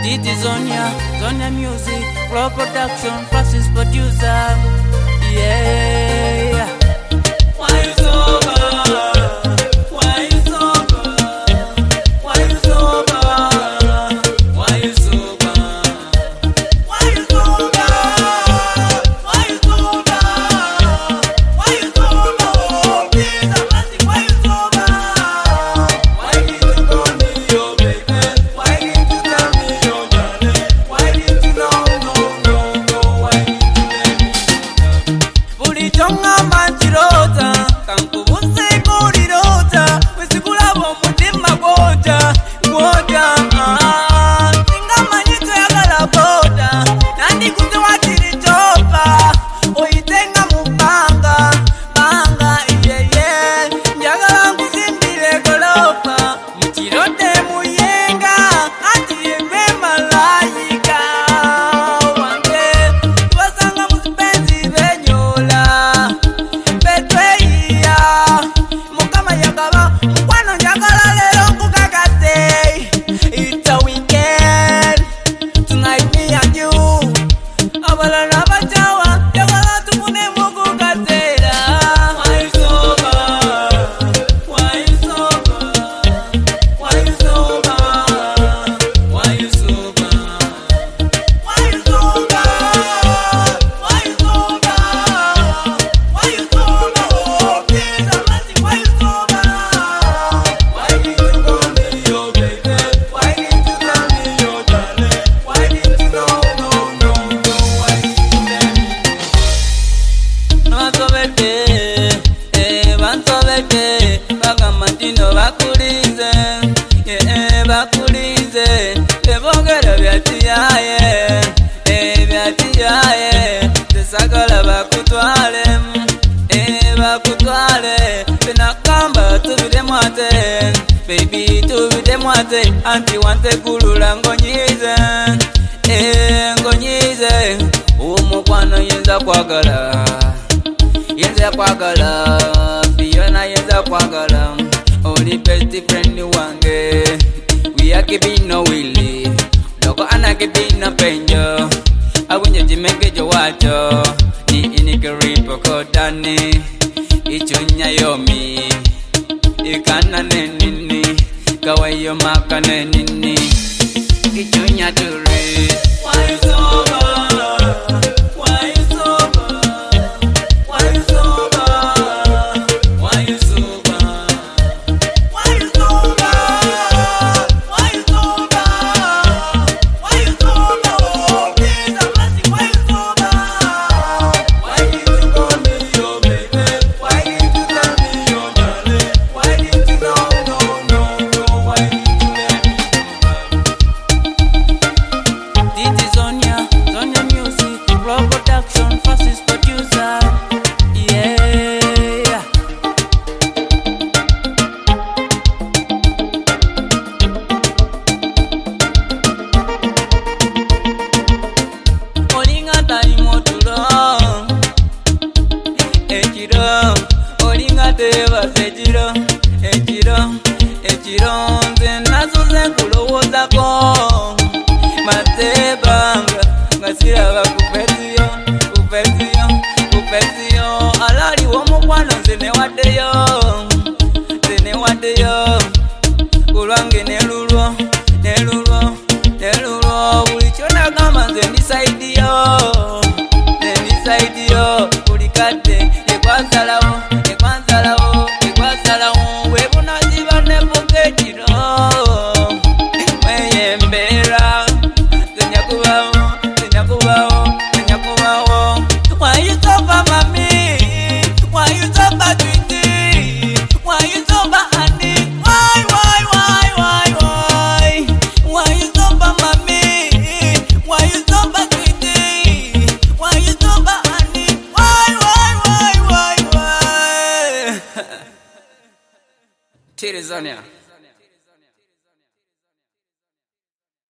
Titi Zonia, Zonia Music, Raw Production, fastest producer. Yeah. Why you sober? Why you sober? Why you sober? Why you sober? Why you sober? Why you sober? Why you sober? Please, I'm asking, why you sober? Why did you call me your baby? Why did you tell me your darling? Why did you know? Why did you let me know? Bulichonga manchirota, kankubuse burirota, wesigulabo mutima goja, goja. Singa manyito yagala boda, nandi kuze wachirichopa, oitenga mubanga, banga, yeah. Njagala nkuzimbire golofa, muchirote muyenga, ati yembe malayika. Wange, tubasanga musipenzi benyola, betweya, mukama yagaba, mukwano njagala lero nkukakate. It's a weekend, tonight me and you. Abalala bachawa, yagala tufune mukukatera. Why you sober? Why you sober? Why you sober? Why you sober? Why you sober? Why you sober? Why you sober? Oh, please, I'm asking, why you sober? Why did you call me your baby? Why did you tell me your darling? Why did you know? Why did you let me know? Bansobete, bagamantino bakulize, bakulize, bebogera byatiyaye, byatiyaye, tesagala bakutwale, bakutwale, benakamba tubidemwate, baby tubidemwate, anti wante kulula ngonyize, ngonyize, umukwano yenza kwagala. Yenza kwagala, Fiona yenza kwagala. Only best friend wange. We are keeping no willy. Doko ana keeping no penjo. Awinja jimenge jo wacho. Ni inikiripo kodani. Ichunya yomi. Ikana nenini. Kawayo maka nenini. Ichunya turi. Why you sober? Why you sober? Why you sober? Why you sober? Why you sober? Why you sober? Why you sober? Oh, please, I'm asking, why you sober? Why did you call me your baby? Why did you tell me your darling? Why did you know? Why did you let me know? Titi Zonia, Zonia Music, Raw Production, fastest producer. Yeah. Olinga time otulo, echiro, olinga teba sechiro, echiro, nze nazuze nkulowozako, matebanga, ngasiraba kupesiyo, alali womukwano nze newaddeyo, kulwange nelulwo, buli kyonagamba nze ndisaidiyo, buli kadde ekwansalawo, webunaziba nevuga ekiro, mweyembeera, tenyakubawo. Why you sober, mami? Why you sober, sweetie? Why you sober, honey? Why? Why you sober, mami? Why you sober, sweetie? Why you sober, honey? Why? Titi Zonia.